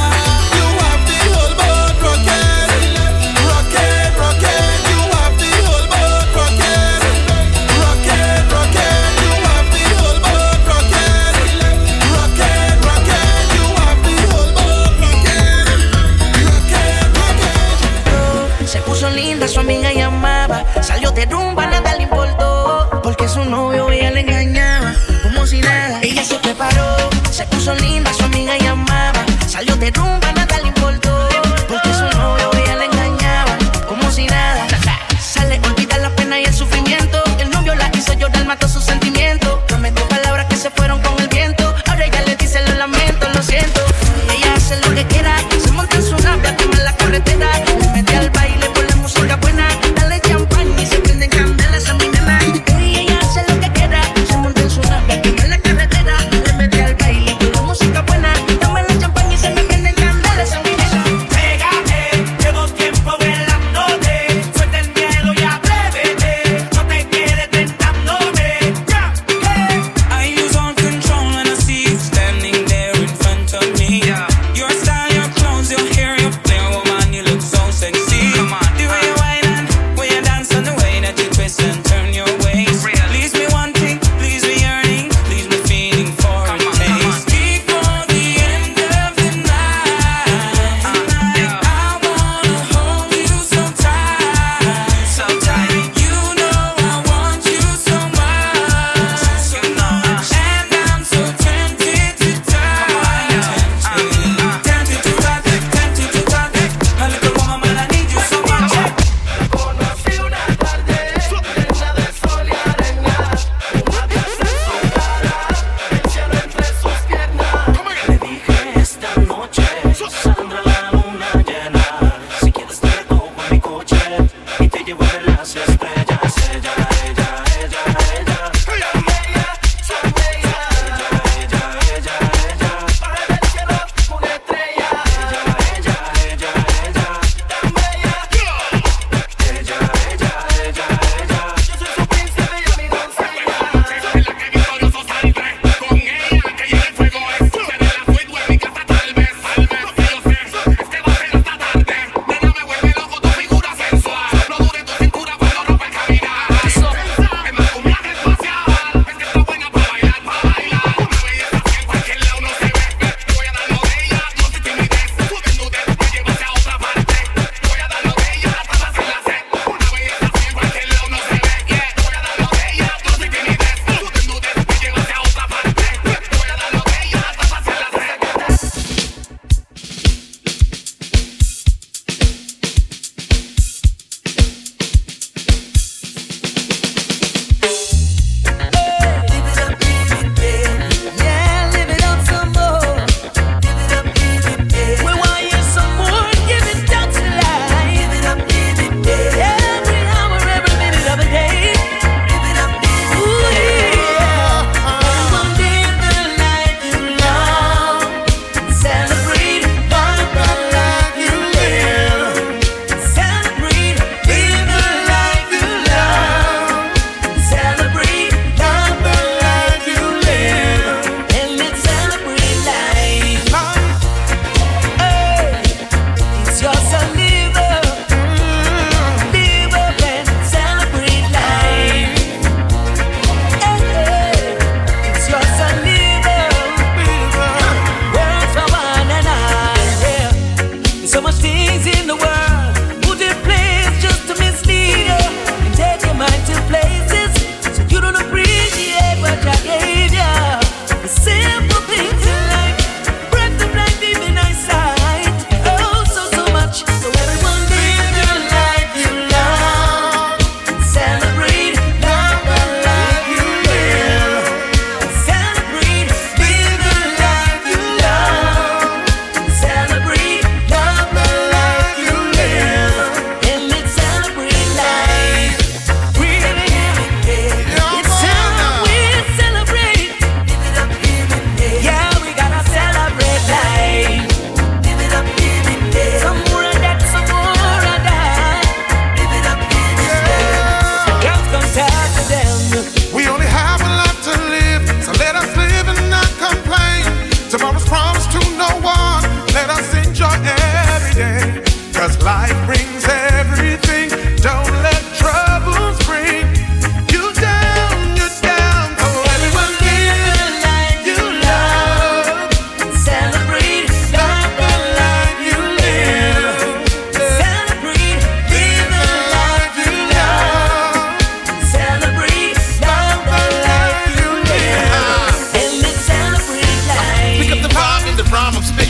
Su amiga llamaba, salió de rumba, nada le importó, porque su novio ella le engañaba, como si nada. Ella se preparó, se puso linda, su amiga llamaba, salió de rumba, nada le importó, porque su novio ella le engañaba, como si nada. Sale, olvida la pena y el sufrimiento, el novio la hizo llorar, mató sus sentimientos, prometió palabras que se fueron con el viento, ahora ella le dice lo lamento, lo siento. Ella hace lo que quiera, se monta en su nave, quema en la carretera, le mete al baile por la música buena, dale champán y se prenden candelas a mi nena. Y ella hace lo que quiera, se monta en su nave, quema en la carretera, le mete al baile por la música buena, dame la champán y se me prenden candelas a mi nena.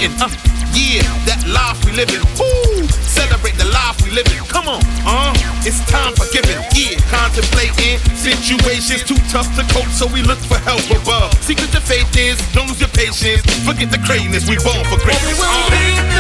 getting. Yeah, that life we living. Ooh, celebrate the life we living. Come on, it's time for giving. Yeah, contemplating situations too tough to cope, so we look for help above. Secret to faith is don't lose your patience. Forget the craziness, we born for greatness.